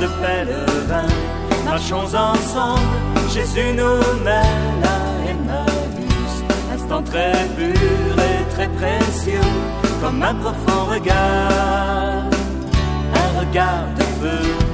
de pèlerins, marchons ensemble, Jésus nous mène à Emmaüs. Instant très pur et très précieux, comme un profond regard, un regard de feu.